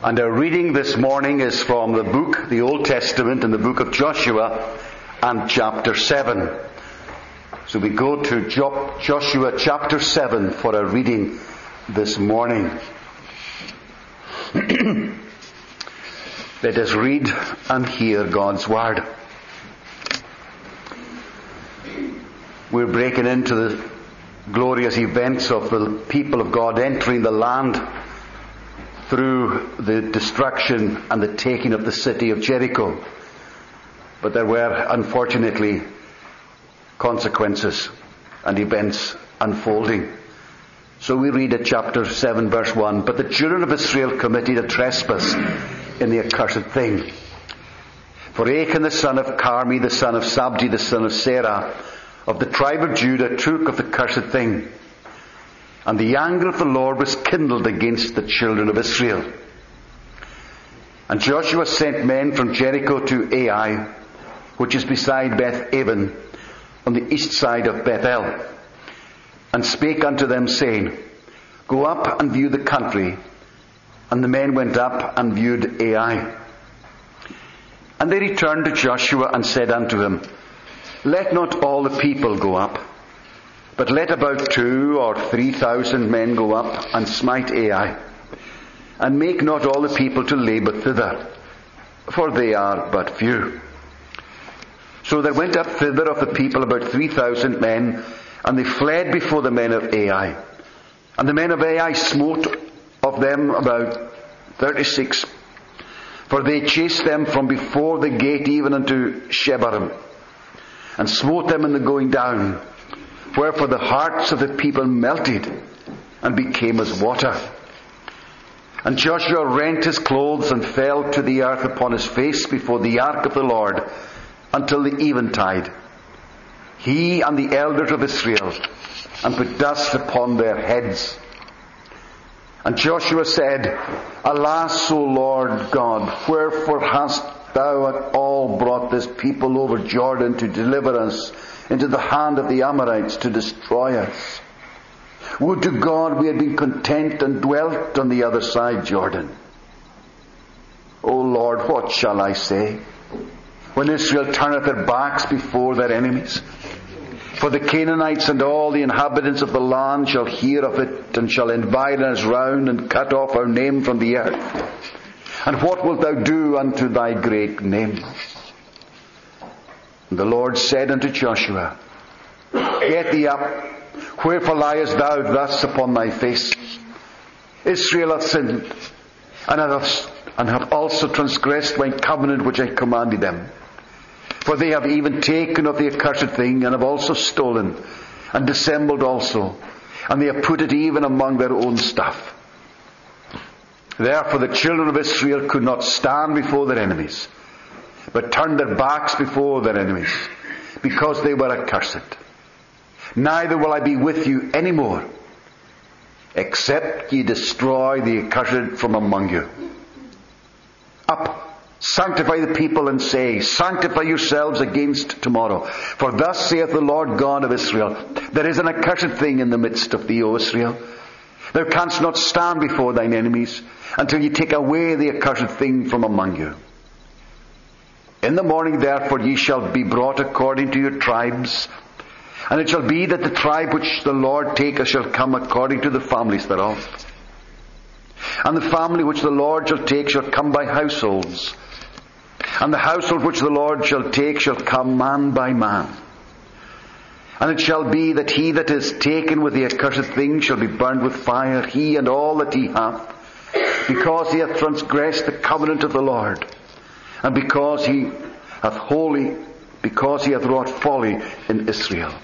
And our reading this morning is from the Old Testament, in the book of Joshua and chapter 7. So we go to Joshua chapter 7 for our reading this morning. Let us read and hear God's word. We're breaking into the glorious events of the people of God entering the land through the destruction and the taking of the city of Jericho. But there were, unfortunately, consequences and events unfolding. So we read at chapter 7 verse 1, "But the children of Israel committed a trespass in the accursed thing. For Achan the son of Carmi, the son of Sabdi, the son of Serah, of the tribe of Judah, took of the cursed thing. And the anger of the Lord was kindled against the children of Israel. And Joshua sent men from Jericho to Ai, which is beside Beth-aven, on the east side of Bethel, and spake unto them, saying, Go up and view the country. And the men went up and viewed Ai. And they returned to Joshua and said unto him, Let not all the people go up, but let about 2,000 or 3,000 men go up and smite Ai, and make not all the people to labour thither, for they are but few. So there went up thither of the people about 3,000 men, and they fled before the men of Ai. And the men of Ai smote of them about 36, for they chased them from before the gate even unto Shebarim, and smote them in the going down. Wherefore the hearts of the people melted and became as water. And Joshua rent his clothes and fell to the earth upon his face before the ark of the Lord until the eventide, he and the elders of Israel, and put dust upon their heads. And Joshua said, Alas, O Lord God, wherefore hast thou at all brought this people over Jordan to deliver us into the hand of the Amorites to destroy us? Would to God we had been content and dwelt on the other side Jordan. O Lord, what shall I say when Israel turneth their backs before their enemies? For the Canaanites and all the inhabitants of the land shall hear of it, and shall environ us round, and cut off our name from the earth. And what wilt thou do unto thy great name? And the Lord said unto Joshua, Get thee up, wherefore liest thou thus upon thy face? Israel hath sinned, and hath also transgressed my covenant which I commanded them. For they have even taken of the accursed thing, and have also stolen, and dissembled also, and they have put it even among their own stuff. Therefore the children of Israel could not stand before their enemies, but turned their backs before their enemies, because they were accursed. Neither will I be with you any more, except ye destroy the accursed from among you. Up, sanctify the people, and say, Sanctify yourselves against tomorrow. For thus saith the Lord God of Israel, There is an accursed thing in the midst of thee, O Israel. Thou canst not stand before thine enemies, until ye take away the accursed thing from among you. In the morning therefore ye shall be brought according to your tribes, and it shall be that the tribe which the Lord taketh shall come according to the families thereof. And the family which the Lord shall take shall come by households, and the household which the Lord shall take shall come man by man. And it shall be that he that is taken with the accursed thing shall be burned with fire, he and all that he hath, because he hath transgressed the covenant of the Lord, and because he hath wrought folly in Israel.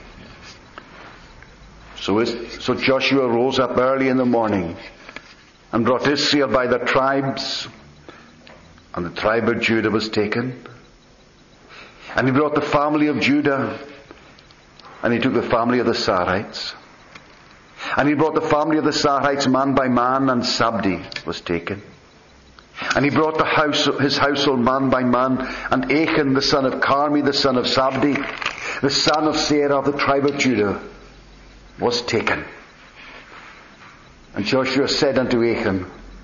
So Joshua rose up early in the morning, and brought Israel by their tribes, and the tribe of Judah was taken. And he brought the family of Judah, and he took the family of the Sarites. And he brought the family of the Sarites man by man, and Sabdi was taken. And he brought his household man by man, and Achan the son of Carmi, the son of Sabdi, the son of Serah of the tribe of Judah, was taken. And Joshua said unto Achan,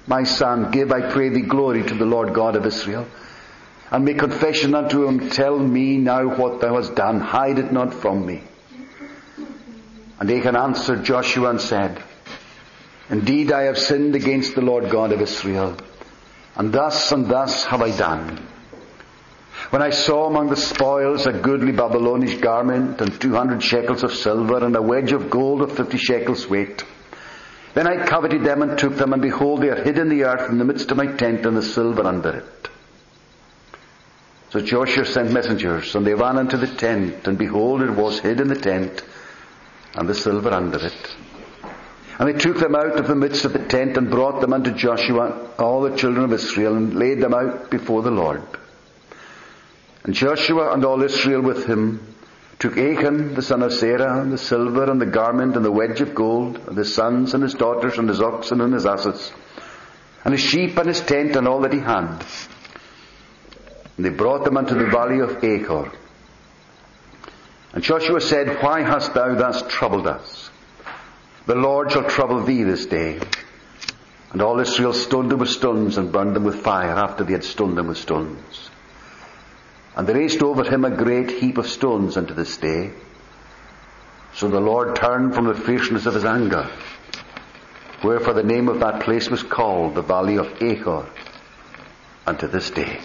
My son, give, I pray thee, glory to the Lord God of Israel, and make confession unto him. Tell me now what thou hast done. Hide it not from me. And Achan answered Joshua and said, Indeed, I have sinned against the Lord God of Israel, and thus have I done. When I saw among the spoils a goodly Babylonish garment, and 200 shekels of silver, and a wedge of gold of 50 shekels weight, then I coveted them and took them, and behold, they are hid in the earth in the midst of my tent, and the silver under it. So Joshua sent messengers, and they ran into the tent, and behold, it was hid in the tent, and the silver under it. And they took them out of the midst of the tent, and brought them unto Joshua, all the children of Israel, and laid them out before the Lord. And Joshua and all Israel with him took Achan the son of Sarah, and the silver, and the garment, and the wedge of gold, and his sons and his daughters, and his oxen and his asses, and his sheep and his tent, and all that he had. And they brought them unto the valley of Achor. And Joshua said, Why hast thou thus troubled us? The Lord shall trouble thee this day. And all Israel stoned them with stones, and burned them with fire, after they had stoned them with stones. And they raised over him a great heap of stones unto this day. So the Lord turned from the fierceness of his anger. Wherefore the name of that place was called the Valley of Achor unto this day.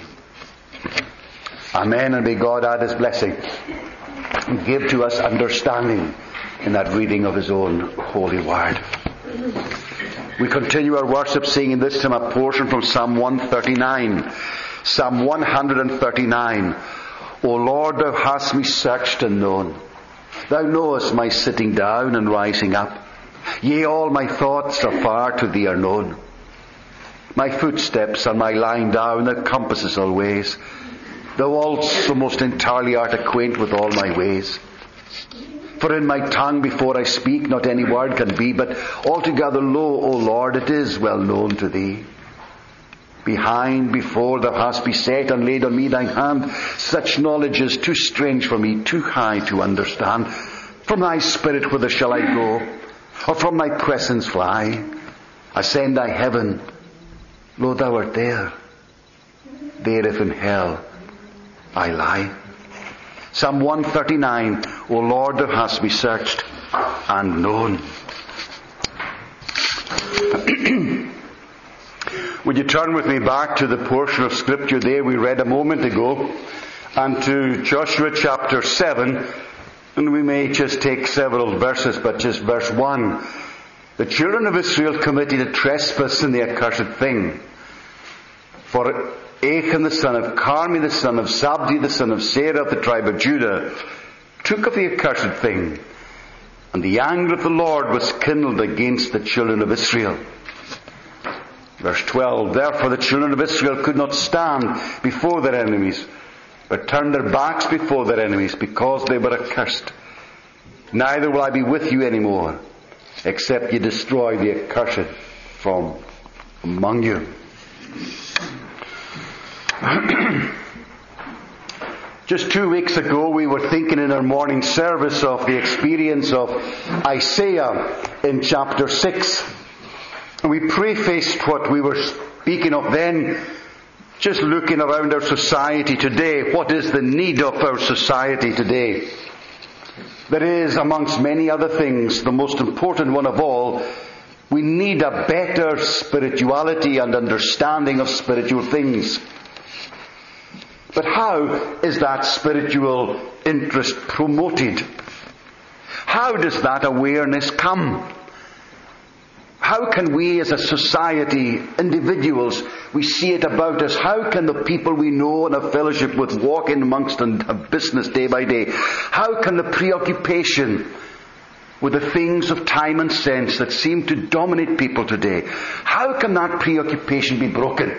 Amen, and may God add his blessing and give to us understanding in that reading of his own holy word. We continue our worship singing this time a portion from Psalm 139. Psalm 139. O Lord, thou hast me searched and known. Thou knowest my sitting down and rising up. Yea, all my thoughts afar to thee are known. My footsteps and my lying down thou compassest all ways. Thou also most entirely art acquaint with all my ways. For in my tongue before I speak not any word can be, but altogether lo, O Lord, it is well known to thee. Behind, before, thou hast beset and laid on me thine hand. Such knowledge is too strange for me, too high to understand. From thy spirit whither shall I go? Or from thy presence fly? Ascend thy heaven, lo, thou art there. There if in hell I lie. Psalm 139. O Lord, thou hast me searched and known. Would you turn with me back to the portion of Scripture there we read a moment ago, and to Joshua chapter 7, and we may just take several verses, but just verse 1. The children of Israel committed a trespass in the accursed thing. For Achan the son of Carmi, the son of Zabdi, the son of Sarah of the tribe of Judah, took of the accursed thing, and the anger of the Lord was kindled against the children of Israel. Verse 12, Therefore the children of Israel could not stand before their enemies, but turned their backs before their enemies, because they were accursed. Neither will I be with you any more, except ye destroy the accursed from among you. Just 2 weeks ago we were thinking in our morning service of the experience of Isaiah in chapter 6. And we prefaced what we were speaking of then, just looking around our society today. What is the need of our society today? There is, amongst many other things, the most important one of all, we need a better spirituality and understanding of spiritual things. But how is that spiritual interest promoted? How does that awareness come? How can we as a society, individuals, we see it about us, how can the people we know and have fellowship with walk in amongst and have business day by day? How can the preoccupation with the things of time and sense that seem to dominate people today, how can that preoccupation be broken?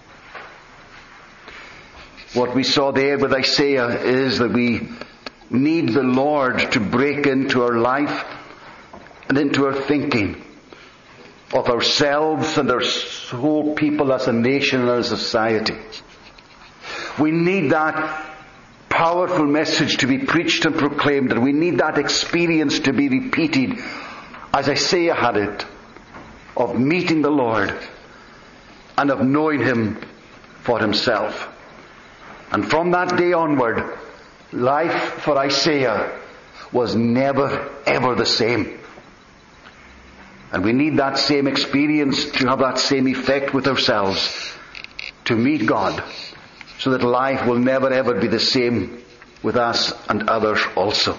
What we saw there with Isaiah is that we need the Lord to break into our life and into our thinking of ourselves and our whole people as a nation and as a society. We need that powerful message to be preached and proclaimed, and we need that experience to be repeated as Isaiah had it, of meeting the Lord and of knowing Him for Himself. And from that day onward, life for Isaiah was never, ever the same. And we need that same experience to have that same effect with ourselves, to meet God, so that life will never, ever be the same with us and others also.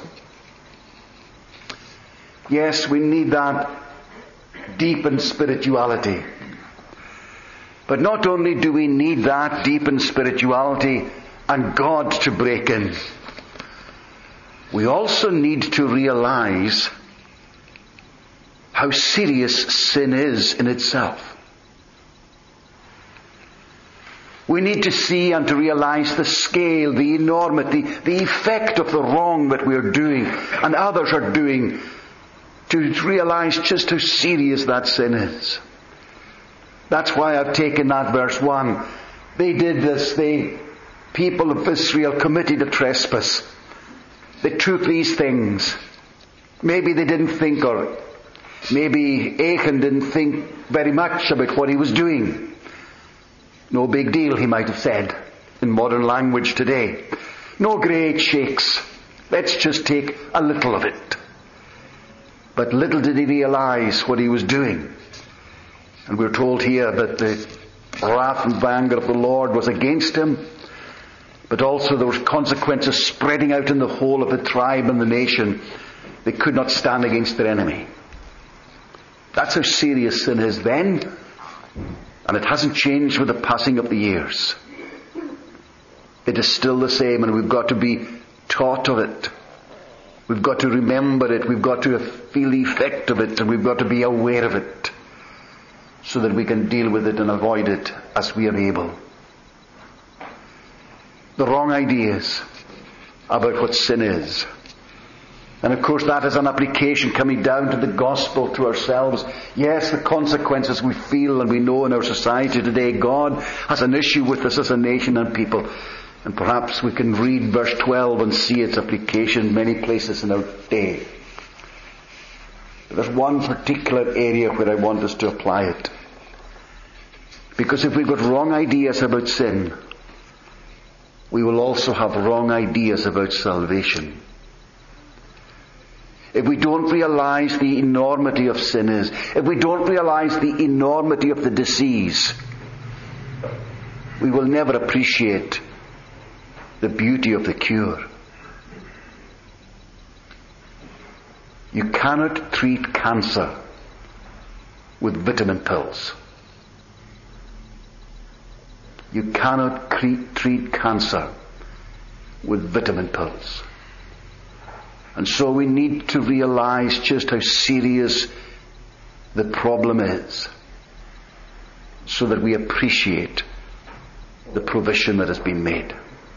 Yes, we need that deepened spirituality. But not only do we need that deepened spirituality and God to break in, we also need to realize how serious sin is in itself. We need to see and to realize the scale, the enormity, the effect of the wrong that we are doing and others are doing, to realize just how serious that sin is. That's why I've taken that verse 1. They did this, the people of Israel committed a trespass. They took these things. Maybe they didn't think, or maybe Achan didn't think very much about what he was doing. No big deal, he might have said, in modern language today. No great shakes. Let's just take a little of it. But little did he realize what he was doing. And we're told here that the wrath and anger of the Lord was against him, but also there was consequences spreading out in the whole of the tribe and the nation. They could not stand against their enemy. That's how serious sin is then, and it hasn't changed with the passing of the years. It is still the same, and we've got to be taught of it. We've got to remember it. We've got to feel the effect of it, and we've got to be aware of it, so that we can deal with it and avoid it as we are able. The wrong ideas about what sin is. And of course that is an application coming down to the gospel, to ourselves. Yes, the consequences we feel and we know in our society today. God has an issue with us as a nation and people. And perhaps we can read verse 12 and see its application in many places in our day. But there's one particular area where I want us to apply it. Because if we've got wrong ideas about sin, we will also have wrong ideas about salvation. If we don't realize the enormity of sin is, if we don't realize the enormity of the disease, we will never appreciate the beauty of the cure. You cannot treat cancer with vitamin pills. You cannot treat cancer with vitamin pills. And so we need to realize just how serious the problem is, so that we appreciate the provision that has been made.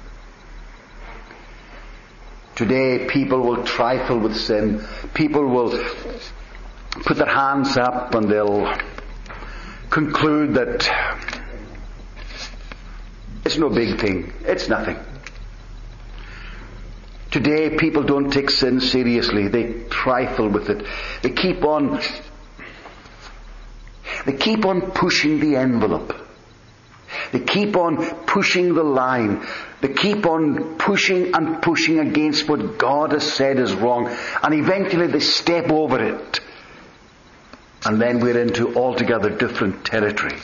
Today people will trifle with sin. People will put their hands up and they'll conclude that it's no big thing. It's nothing. Today people don't take sin seriously. They trifle with it. They keep on pushing the envelope. They keep on pushing the line. They keep on pushing and pushing against what God has said is wrong. And eventually they step over it. And then we're into altogether different territory.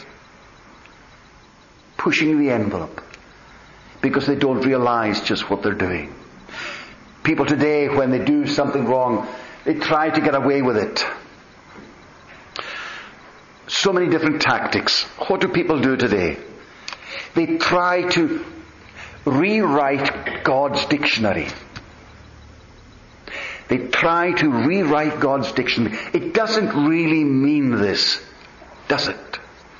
Pushing the envelope. Because they don't realize just what they're doing. People today, when they do something wrong, they try to get away with it. So many different tactics. What do people do today? They try to rewrite God's dictionary. They try to rewrite God's dictionary. It doesn't really mean this, does it?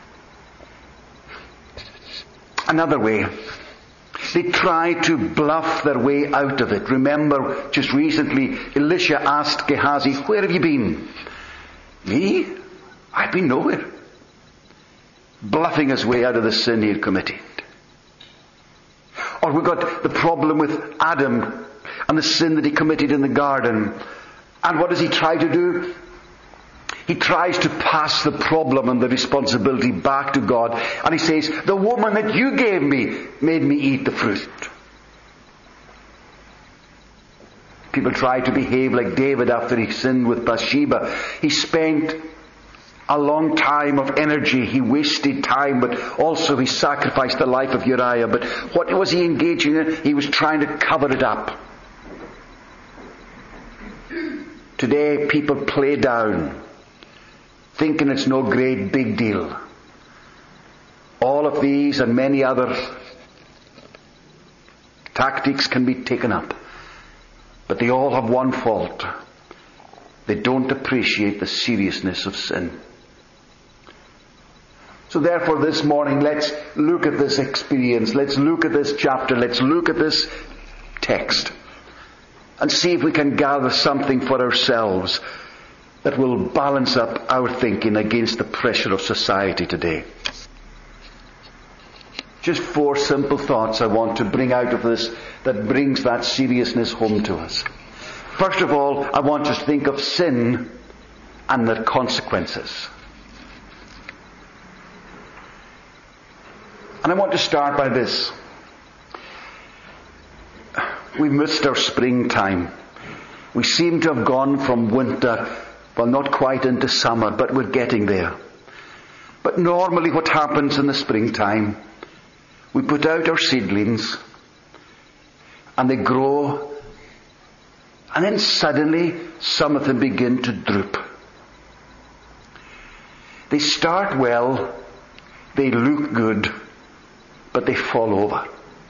Another way. They try to bluff their way out of it. Remember, just recently, Elisha asked Gehazi, "Where have you been?" "Me? I've been nowhere." Bluffing his way out of the sin he had committed. Or we've got the problem with Adam and the sin that he committed in the garden. And what does he try to do? he tries to pass the problem and the responsibility back to God. And he says, the woman that you gave me made me eat the fruit. People try to behave like David after he sinned with Bathsheba. He spent a long time of energy. He wasted time, but also he sacrificed the life of Uriah. But what was he engaging in? He was trying to cover it up. Today people play down, thinking it's no great big deal. All of these and many other tactics can be taken up. But they all have one fault. They don't appreciate the seriousness of sin. So therefore this morning, let's look at this experience. Let's look at this chapter. Let's look at this text. And see if we can gather something for ourselves that will balance up our thinking against the pressure of society today. Just 4 simple thoughts I want to bring out of this that brings that seriousness home to us. First of all, I want us to think of sin and the consequences. And I want to start by this. We missed our springtime. We seem to have gone from winter, well, not quite into summer, but we're getting there. But normally what happens in the springtime, we put out our seedlings and they grow, and then suddenly some of them begin to droop. They start well, they look good, but they fall over.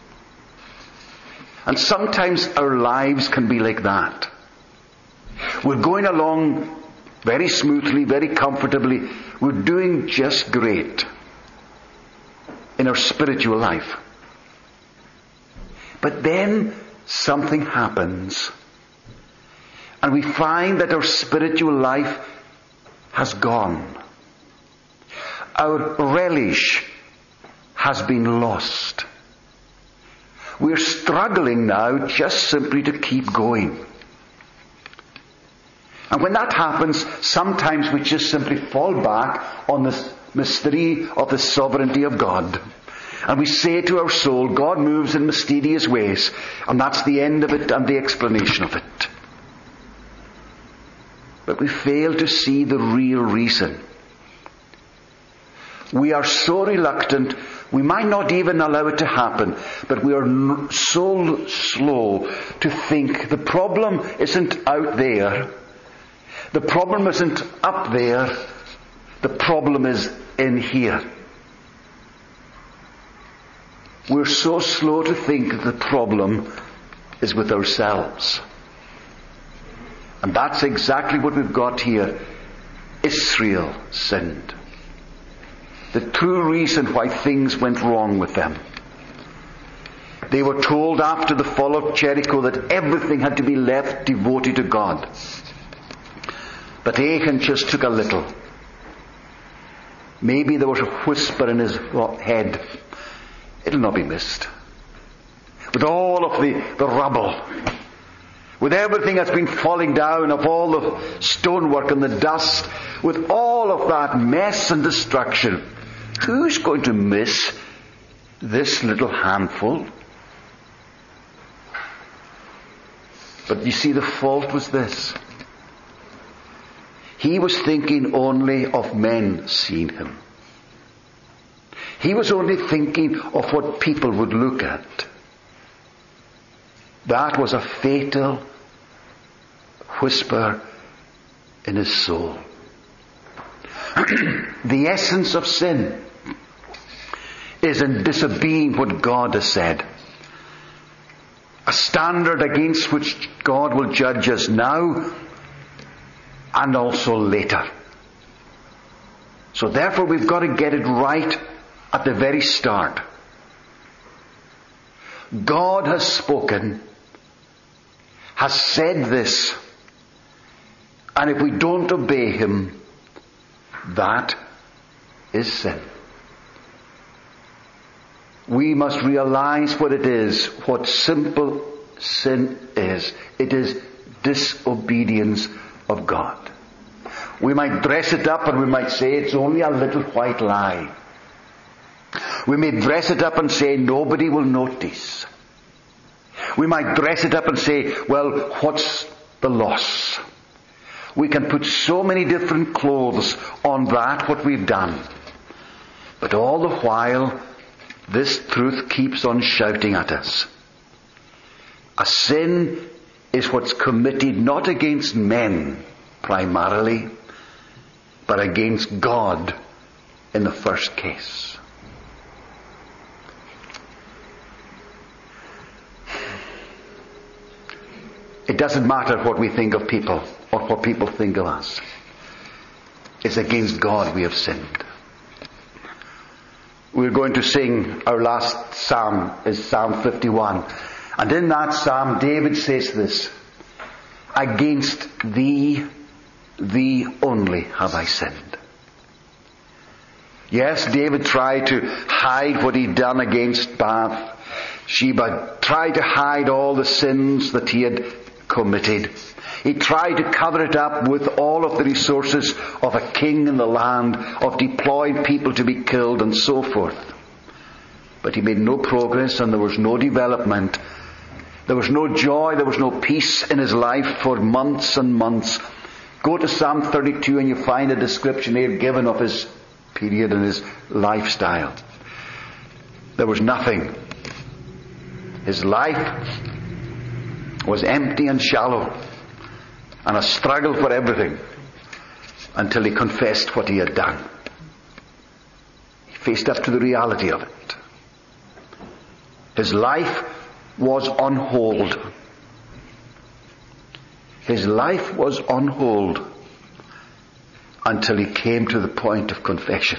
And sometimes our lives can be like that. We're going along very smoothly, very comfortably. We're doing just great in our spiritual life. But then something happens. And we find that our spiritual life has gone. Our relish has been lost. We're struggling now just simply to keep going. And when that happens, sometimes we just simply fall back on the mystery of the sovereignty of God. And we say to our soul, God moves in mysterious ways. And that's the end of it and the explanation of it. But we fail to see the real reason. We are so reluctant, we might not even allow it to happen, but we are so slow to think the problem isn't out there. The problem isn't up there. The problem is in here. We're so slow to think the problem is with ourselves. And that's exactly what we've got here. Israel sinned. The true reason why things went wrong with them. They were told after the fall of Jericho that everything had to be left devoted to God. But Achan just took a little. Maybe there was a whisper in his head. It'll not be missed. With all of the rubble, with everything that's been falling down, of all the stonework and the dust, with all of that mess and destruction, who's going to miss this little handful? But you see, the fault was this. He was thinking only of men seeing him. He was only thinking of what people would look at. That was a fatal whisper in his soul. The essence of sin is in disobeying what God has said. A standard against which God will judge us now and also later. So therefore we've got to get it right at the very start. God has spoken, has said this, and if we don't obey Him, that is sin. We must realize what it is, what simple sin is. It is disobedience of God. We might dress it up and we might say it's only a little white lie. We may dress it up and say nobody will notice. We might dress it up and say, well, what's the loss? We can put so many different clothes on that, what we've done. But all the while, this truth keeps on shouting at us. A sin is what's committed not against men, primarily, but against God in the first case. It doesn't matter what we think of people or what people think of us. It's against God we have sinned. We're going to sing our last psalm, is Psalm 51. And in that psalm, David says this, against thee only have I sinned. Yes, David tried to hide what he'd done against Bathsheba, tried to hide all the sins that he had committed. He tried to cover it up with all of the resources of a king in the land, of deploying people to be killed and so forth. But he made no progress and there was no development. There was no joy, there was no peace in his life for months and months. Go to Psalm 32 and you find a description here given of his period and his lifestyle. There was nothing. His life was empty and shallow and a struggle for everything until he confessed what he had done. He faced up to the reality of it. His life was on hold. His life was on hold until he came to the point of confession.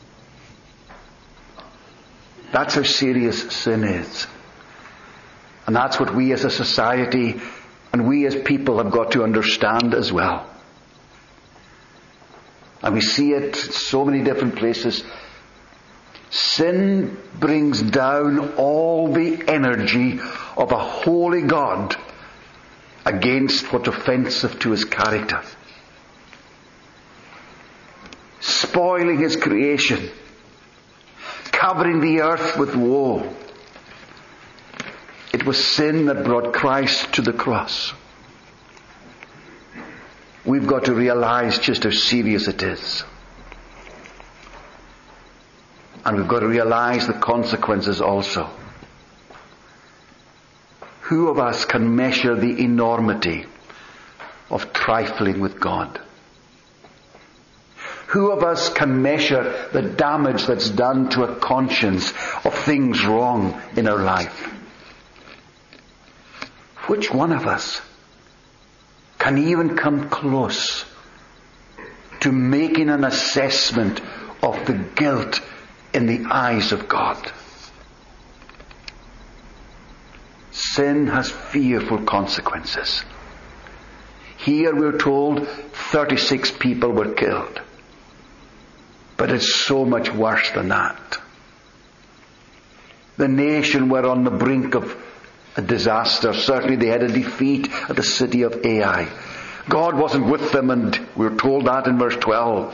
That's how serious sin is. And that's what we as a society and we as people have got to understand as well. And we see it in so many different places. Sin brings down all the energy of a holy God against what's offensive to his character. Spoiling his creation. Covering the earth with woe. It was sin that brought Christ to the cross. We've got to realize just how serious it is. And we've got to realize the consequences also. Who of us can measure the enormity of trifling with God? Who of us can measure the damage that's done to a conscience of things wrong in our life? Which one of us can even come close to making an assessment of the guilt in the eyes of God? Sin has fearful consequences. Here we're told 36 people were killed. But it's so much worse than that. The nation were on the brink of a disaster. Certainly they had a defeat at the city of Ai. God wasn't with them, and we're told that in verse 12.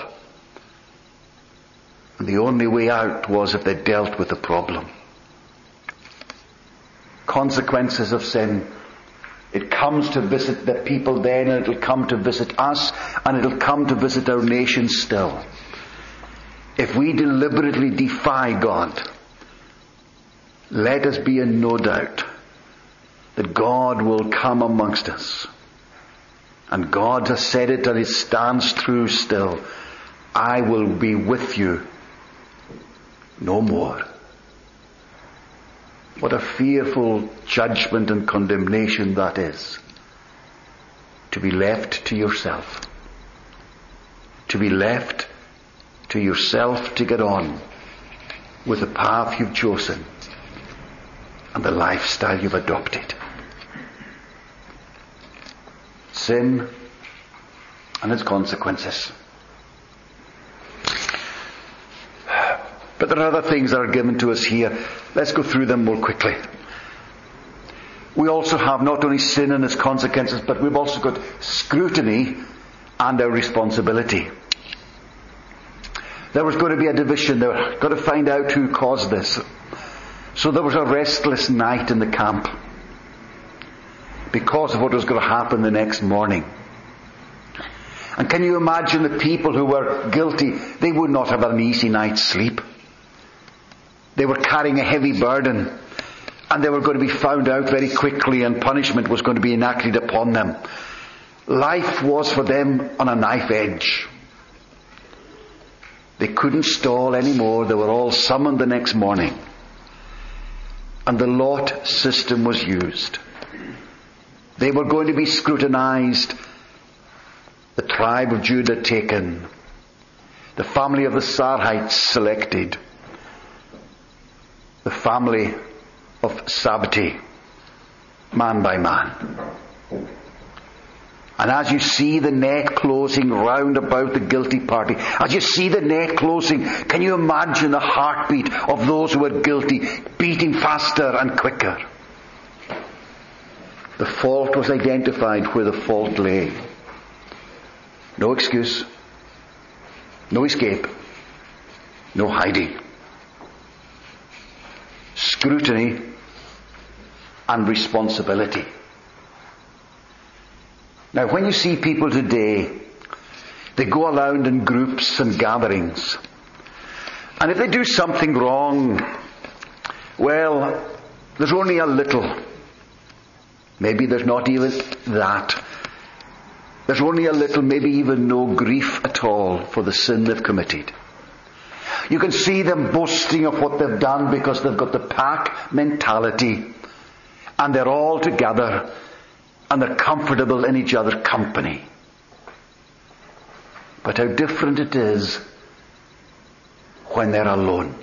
And the only way out was if they dealt with the problem. Consequences of sin. It comes to visit the people then, and it'll come to visit us, and it'll come to visit our nation still. If we deliberately defy God, let us be in no doubt that God will come amongst us. And God has said it, and it stands true still. I will be with you no more. What a fearful judgment and condemnation that is. To be left to yourself. To be left to yourself to get on with the path you've chosen and the lifestyle you've adopted. Sin and its consequences. But there are other things that are given to us here. Let's go through them more quickly. We also have not only sin and its consequences, but we've also got scrutiny and our responsibility. There was going to be a division. They were going to find out who caused this. So there was a restless night in the camp because of what was going to happen the next morning. And can you imagine the people who were guilty? They would not have an easy night's sleep. They were carrying a heavy burden, and they were going to be found out very quickly, and punishment was going to be enacted upon them. Life was for them on a knife edge. They couldn't stall anymore. They were all summoned the next morning. And the lot system was used. They were going to be scrutinized. The tribe of Judah taken. The family of the Sarhites selected. The family of Sabbatai, man by man. And as you see the net closing round about the guilty party, as you see the net closing, can you imagine the heartbeat of those who were guilty beating faster and quicker? The fault was identified where the fault lay. No excuse, no escape, no hiding. Scrutiny and responsibility. Now, when you see people today, they go around in groups and gatherings. And if they do something wrong, well, there's only a little. Maybe there's not even that. There's only a little, maybe even no grief at all for the sin they've committed. You can see them boasting of what they've done because they've got the pack mentality. And they're all together. And they're comfortable in each other's company. But how different it is when they're alone.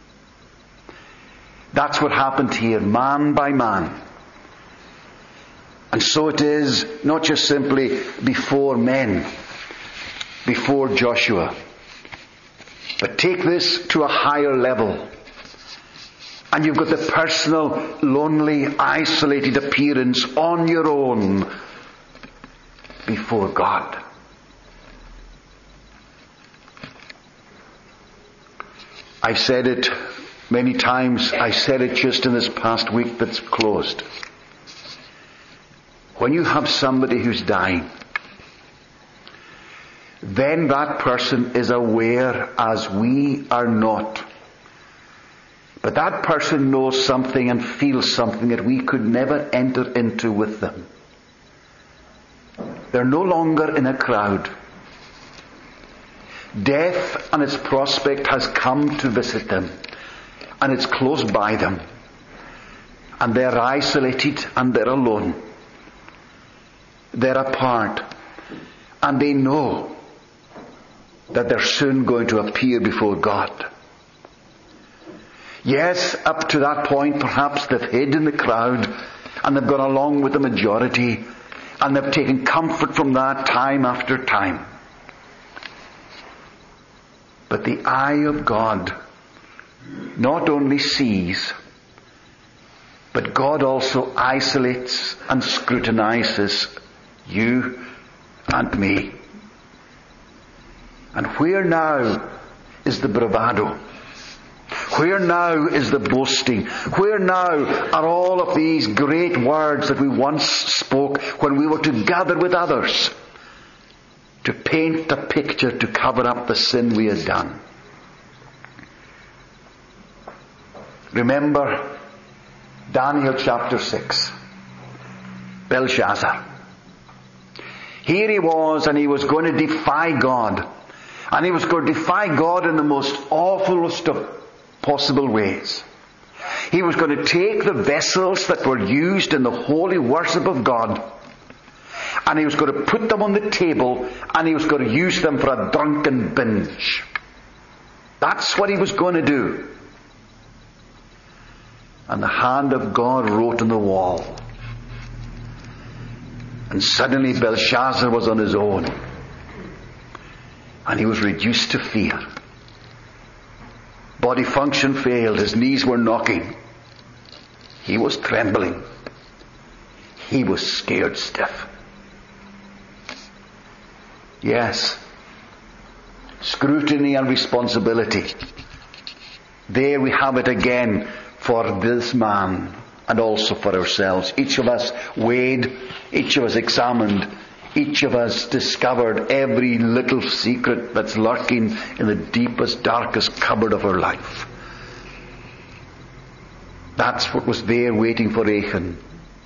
That's what happened here, man by man. And so it is not just simply before men, before Joshua. But take this to a higher level. And you've got the personal, lonely, isolated appearance on your own before God. I've said it many times. I said it just in this past week that's closed. When you have somebody who's dying, then that person is aware as we are not. But that person knows something and feels something that we could never enter into with them. They're no longer in a crowd. Death and its prospect has come to visit them. And it's close by them. And they're isolated and they're alone. They're apart. And they know that they're soon going to appear before God. Yes, up to that point, perhaps they've hid in the crowd and they've gone along with the majority and they've taken comfort from that time after time. But the eye of God not only sees, but God also isolates and scrutinizes you and me. And where now is the bravado? Where now is the boasting? Where now are all of these great words that we once spoke when we were together with others to paint a picture to cover up the sin we had done? Remember Daniel chapter 6. Belshazzar. Here he was, and he was going to defy God. And he was going to defy God in the most awfulest of possible ways. He was going to take the vessels that were used in the holy worship of God, and he was going to put them on the table, and he was going to use them for a drunken binge. That's what he was going to do. And the hand of God wrote on the wall. And suddenly Belshazzar was on his own. And he was reduced to fear. Body function failed. His knees were knocking. He was trembling. He was scared stiff. Yes. Scrutiny and responsibility. There we have it again for this man and also for ourselves. Each of us weighed, each of us examined, each of us discovered every little secret that's lurking in the deepest, darkest cupboard of our life. That's what was there waiting for Achan.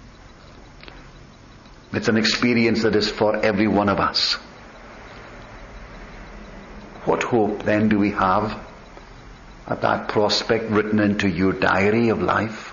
It's an experience that is for every one of us. What hope then do we have at that prospect written into your diary of life?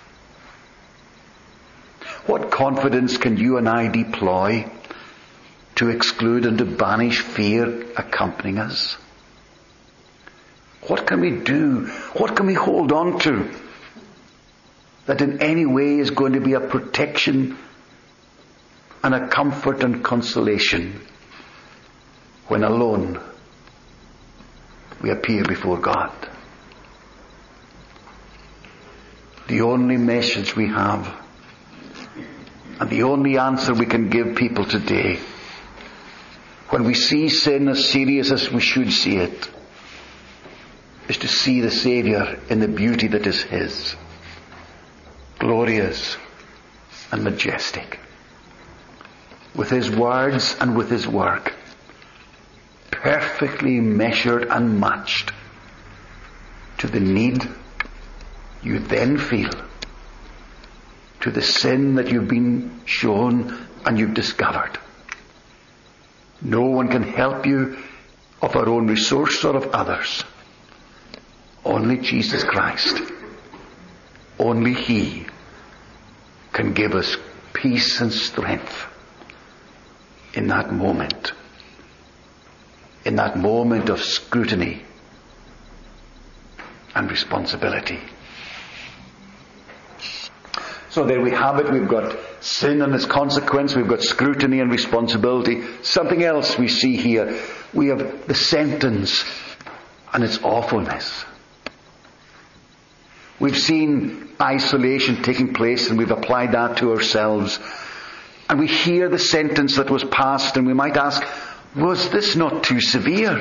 What confidence can you and I deploy to exclude and to banish fear accompanying us? What can we do? What can we hold on to that in any way is going to be a protection and a comfort and consolation when alone we appear before God? The only message we have and the only answer we can give people today when we see sin as serious as we should see it is to see the Saviour in the beauty that is His, glorious and majestic, with His words and with His work, perfectly measured and matched to the need you then feel, to the sin that you've been shown and you've discovered. No one can help you of our own resource or of others. Only Jesus Christ. Only He can give us peace and strength in that moment. In that moment of scrutiny and responsibility. So there we have it. We've got sin and its consequence. We've got scrutiny and responsibility. Something else we see here. We have the sentence and its awfulness. We've seen isolation taking place and we've applied that to ourselves. And we hear the sentence that was passed and we might ask, was this not too severe?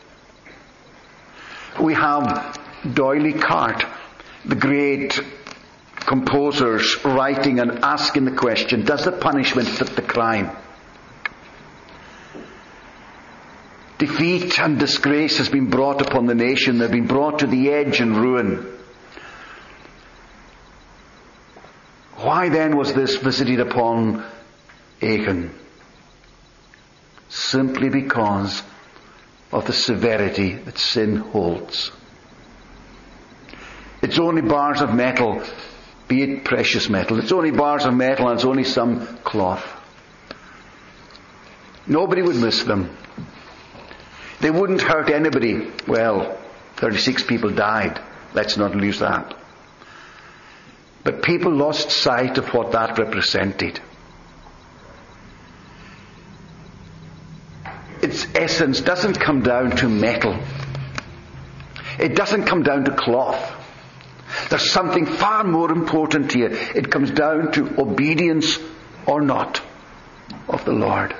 We have D'Oyly Carte, the great composers, writing and asking the question, does the punishment fit the crime? Defeat and disgrace has been brought upon the nation. They've been brought to the edge and ruin. Why then was this visited upon Achan? Simply because of the severity that sin holds. It's only bars of metal, be it precious metal. It's only bars of metal and it's only some cloth. Nobody would miss them. They wouldn't hurt anybody. Well, 36 people died. Let's not lose that. But people lost sight of what that represented. Its essence doesn't come down to metal. It doesn't come down to cloth. There's something far more important here. It comes down to obedience or not of the Lord.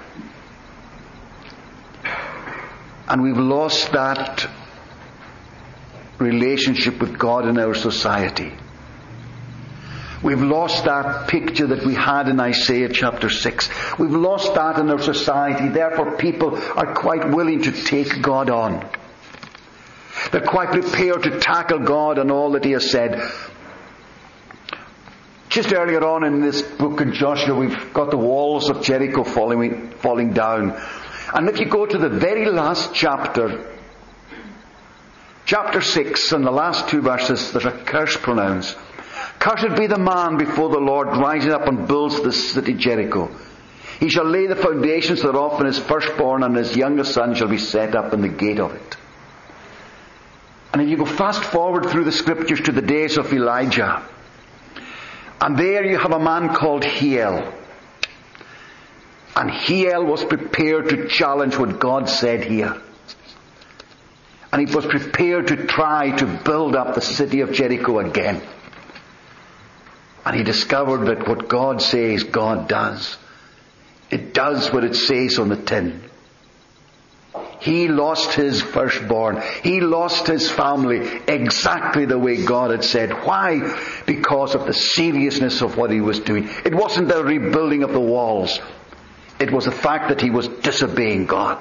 And we've lost that relationship with God in our society. We've lost that picture that we had in Isaiah chapter 6. We've lost that in our society. Therefore people are quite willing to take God on. They're quite prepared to tackle God and all that He has said. Just earlier on in this book in Joshua, we've got the walls of Jericho falling down. And if you go to the very last chapter, chapter 6, and the last 2 verses, there's a curse pronounced. Cursed be the man before the Lord rises up and builds this city Jericho. He shall lay the foundations thereof, and his firstborn and his youngest son shall be set up in the gate of it. And if you go fast forward through the scriptures to the days of Elijah, and there you have a man called Hiel. And Hiel was prepared to challenge what God said here. And he was prepared to try to build up the city of Jericho again. And he discovered that what God says, God does. It does what it says on the tin. He lost his firstborn. He lost his family exactly the way God had said. Why? Because of the seriousness of what he was doing. It wasn't the rebuilding of the walls. It was the fact that he was disobeying God.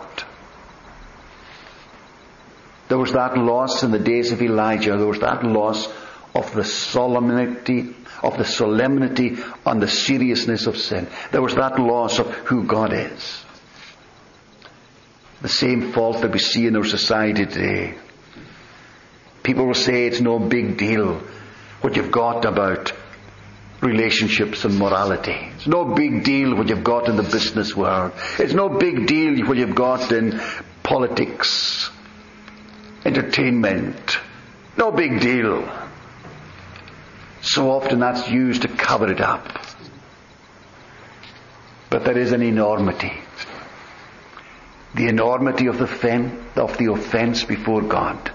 There was that loss in the days of Elijah. There was that loss of the solemnity and the seriousness of sin. There was that loss of who God is. The same fault that we see in our society today. People will say it's no big deal what you've got about relationships and morality. It's no big deal what you've got in the business world. It's no big deal what you've got in politics, entertainment. No big deal. So often that's used to cover it up. But there is an enormity. The enormity of the offence before God.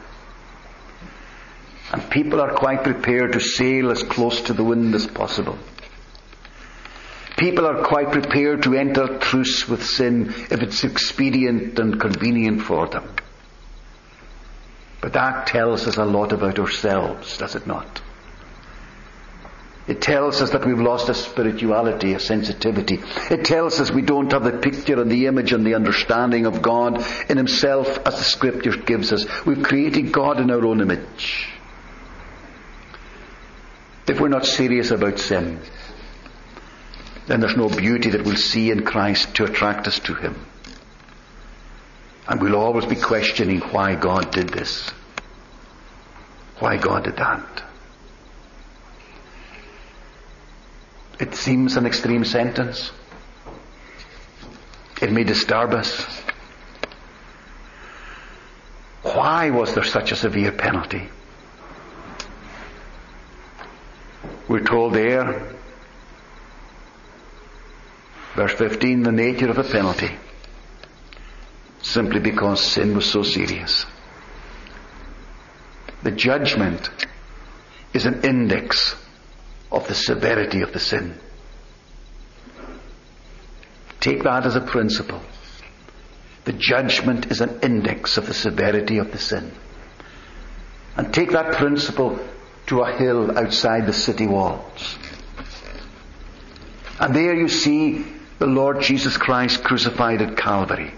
And people are quite prepared to sail as close to the wind as possible. People are quite prepared to enter truce with sin if it's expedient and convenient for them. But that tells us a lot about ourselves, does it not? It tells us that we've lost a spirituality, a sensitivity. It tells us we don't have the picture and the image and the understanding of God in Himself as the Scripture gives us. We've created God in our own image. If we're not serious about sin, then there's no beauty that we'll see in Christ to attract us to Him. And we'll always be questioning why God did this. Why God did that. It seems an extreme sentence. It may disturb us. Why was there such a severe penalty? We're told there, verse 15, the nature of the penalty. Simply because sin was so serious. The judgment is an index of the severity of the sin. Take that as a principle. The judgment is an index of the severity of the sin. And take that principle to a hill outside the city walls. And there you see the Lord Jesus Christ crucified at Calvary.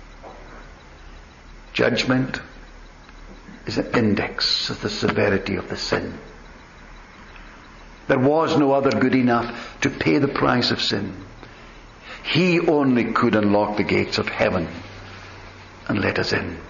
Judgment is an index of the severity of the sin. There was no other good enough to pay the price of sin. He only could unlock the gates of heaven and let us in.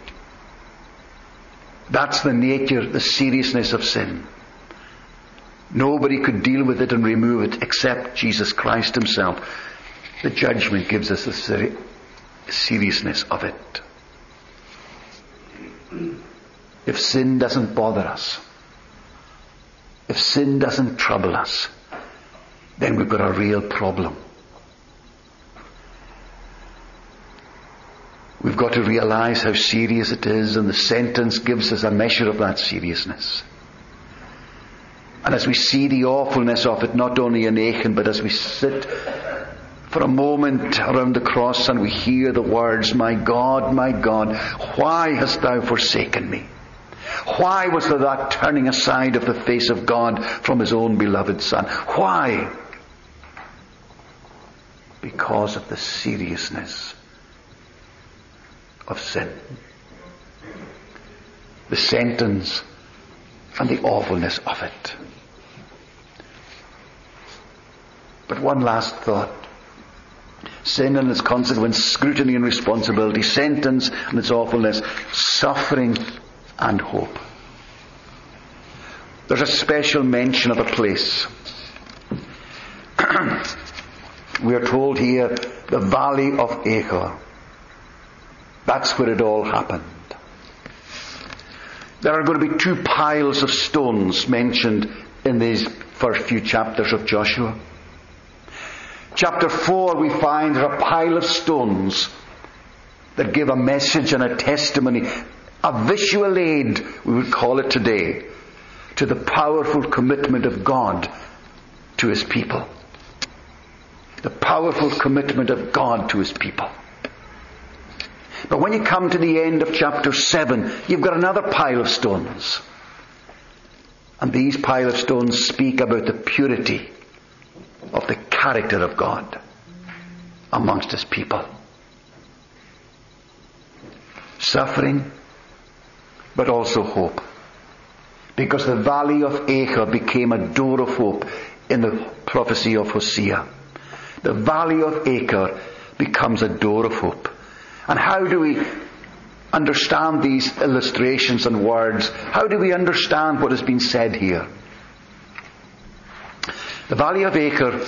That's the nature, the seriousness of sin. Nobody could deal with it and remove it except Jesus Christ Himself. The judgment gives us the seriousness of it. If sin doesn't bother us, if sin doesn't trouble us, then we've got a real problem. We've got to realize how serious it is, and the sentence gives us a measure of that seriousness. And as we see the awfulness of it, not only in Achan, but as we sit for a moment around the cross and we hear the words, my God, why hast thou forsaken me? Why was there that turning aside of the face of God from His own beloved Son? Why? Because of the seriousness of sin. The sentence and the awfulness of it. But one last thought. Sin and its consequence, scrutiny and responsibility, sentence and its awfulness, suffering and hope. There's a special mention of a place. We are told here, the valley of Achor. That's where it all happened. There are going to be two piles of stones mentioned in these first few chapters of Joshua. Chapter 4 we find there are a pile of stones that give a message and a testimony, a visual aid, we would call it today, to the powerful commitment of God to His people. The powerful commitment of God to His people. But when you come to the end of chapter 7, you've got another pile of stones. And these pile of stones speak about the purity of the character of God amongst His people. Suffering, but also hope. Because the valley of Achor became a door of hope in the prophecy of Hosea. The valley of Achor becomes a door of hope. And how do we understand these illustrations and words? How do we understand what has been said here? The valley of Achor,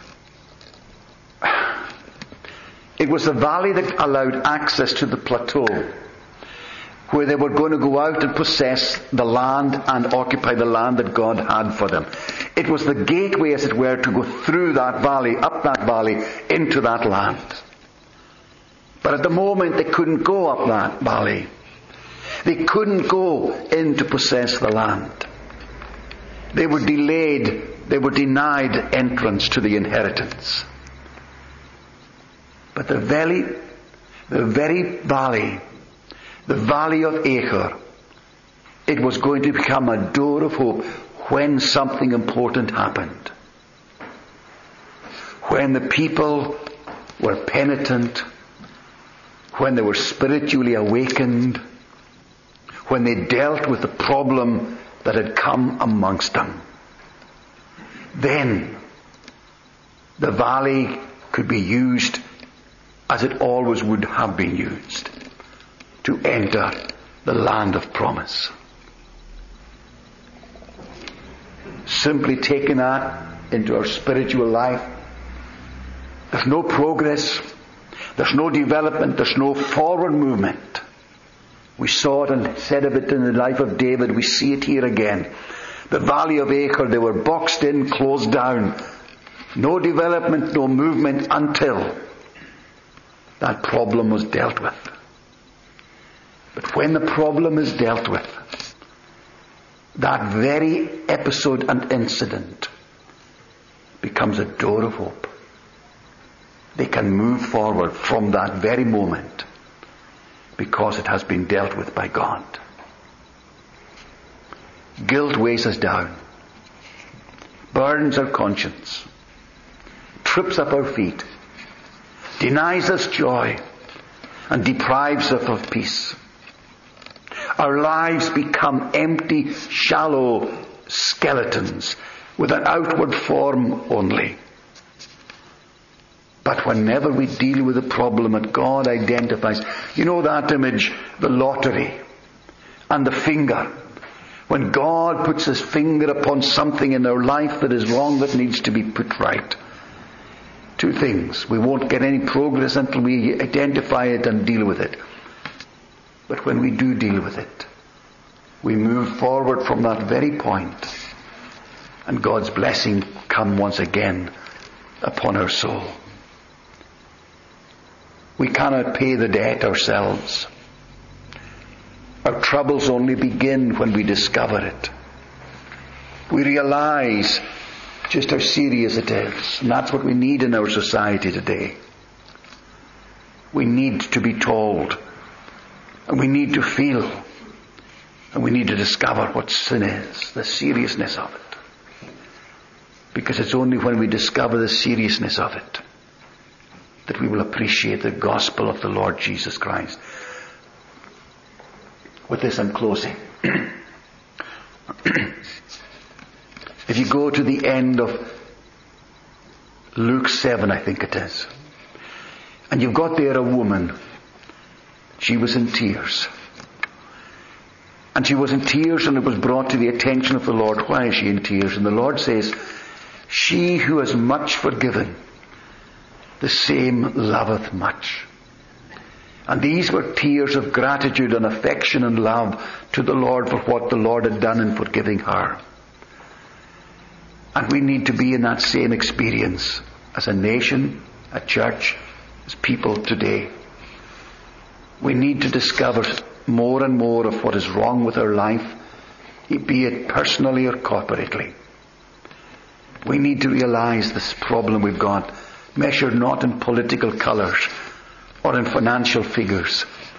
it was the valley that allowed access to the plateau, where they were going to go out and possess the land and occupy the land that God had for them. It was the gateway, as it were, to go through that valley, up that valley, into that land. But at the moment they couldn't go up that valley. They couldn't go in to possess the land. They were delayed, they were denied entrance to the inheritance. But the very valley, the valley of Achor, it was going to become a door of hope when something important happened. When the people were penitent, when they were spiritually awakened, when they dealt with the problem that had come amongst them. Then the valley could be used as it always would have been used, to enter the land of promise. Simply taking that into our spiritual life, there's no progress, there's no development, there's no forward movement. We saw it and said of it in the life of David, we see it here again. The valley of Achor, they were boxed in, closed down. No development, no movement until that problem was dealt with. But when the problem is dealt with, that very episode and incident becomes a door of hope. They can move forward from that very moment because it has been dealt with by God. Guilt weighs us down, burdens our conscience, trips up our feet, denies us joy, and deprives us of peace. Our lives become empty, shallow skeletons with an outward form only. But whenever we deal with a problem that God identifies, you know that image, the lottery and the finger. When God puts His finger upon something in our life that is wrong, that needs to be put right. Two things. We won't get any progress until we identify it and deal with it. But when we do deal with it, we move forward from that very point, and God's blessing come once again upon our soul. We cannot pay the debt ourselves. Our troubles only begin when we discover it. We realize just how serious it is, and that's what we need in our society today. We need to be told, and we need to feel, and we need to discover what sin is, the seriousness of it. Because it's only when we discover the seriousness of it that we will appreciate the gospel of the Lord Jesus Christ. With this I'm closing. If you go to the end of Luke 7, I think it is, and you've got there a woman. She was in tears. And she was in tears, and it was brought to the attention of the Lord. Why is she in tears? And the Lord says, she who has much forgiven, the same loveth much. And these were tears of gratitude and affection and love to the Lord for what the Lord had done in forgiving her. And we need to be in that same experience as a nation, a church, as people today. We need to discover more and more of what is wrong with our life, be it personally or corporately. We need to realize this problem we've got, measured not in political colours or in financial figures,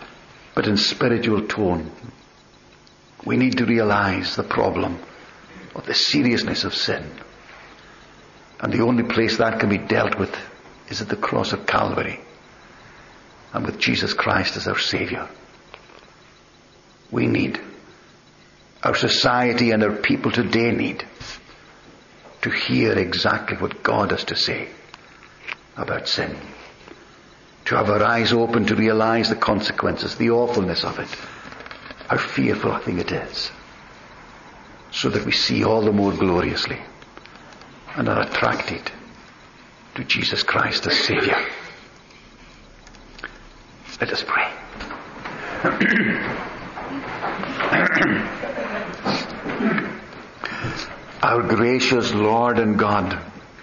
but in spiritual tone. We need to realize the problem of the seriousness of sin. And the only place that can be dealt with is at the cross of Calvary, and with Jesus Christ as our Saviour. We need, our society and our people today need, to hear exactly what God has to say about sin. To have our eyes open to realize the consequences, the awfulness of it, how fearful a thing it is, so that we see all the more gloriously and are attracted to Jesus Christ as Saviour. Let us pray. Our gracious Lord and God,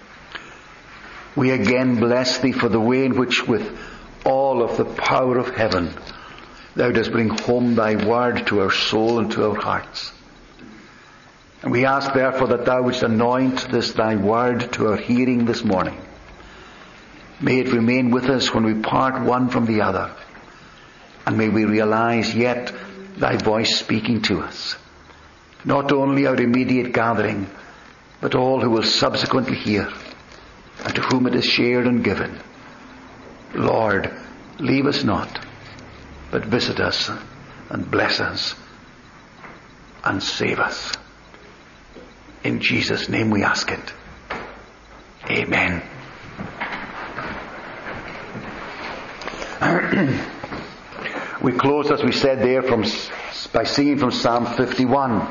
we again bless Thee for the way in which, with all of the power of heaven, Thou dost bring home Thy word to our soul and to our hearts. And we ask therefore that Thou wouldst anoint this Thy word to our hearing this morning. May it remain with us when we part one from the other. And may we realize yet Thy voice speaking to us. Not only our immediate gathering, but all who will subsequently hear, and to whom it is shared and given. Lord, leave us not, but visit us and bless us and save us. In Jesus' name we ask it. Amen. We close, as we said there, by singing from Psalm 51.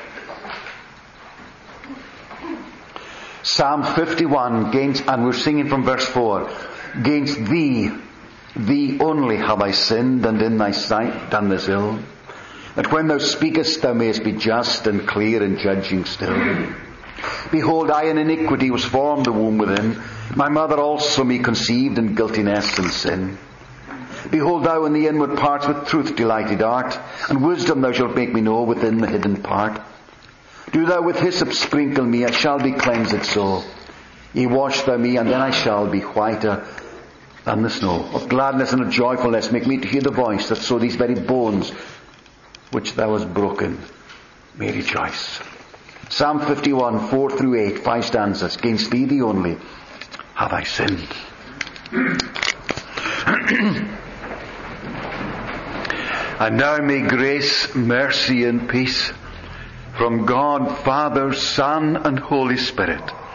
Psalm 51, and we're singing from verse 4. Against Thee only have I sinned, and in Thy sight done this ill, that when Thou speakest Thou mayest be just and clear in judging still. Behold, I in iniquity was formed the womb within, my mother also me conceived in guiltiness and sin. Behold, Thou in the inward parts with truth delighted art, and wisdom Thou shalt make me know within the hidden part. Do Thou with hyssop sprinkle me, I shall be cleansed so. Yea, wash Thou me, and then I shall be whiter than the snow. Of gladness and of joyfulness make me to hear the voice, that so these very bones which Thou hast broken may rejoice. Psalm 51, 4 through 8, 5 stanzas. Against Thee only have I sinned. And now may grace, mercy and peace from God, Father, Son, and Holy Spirit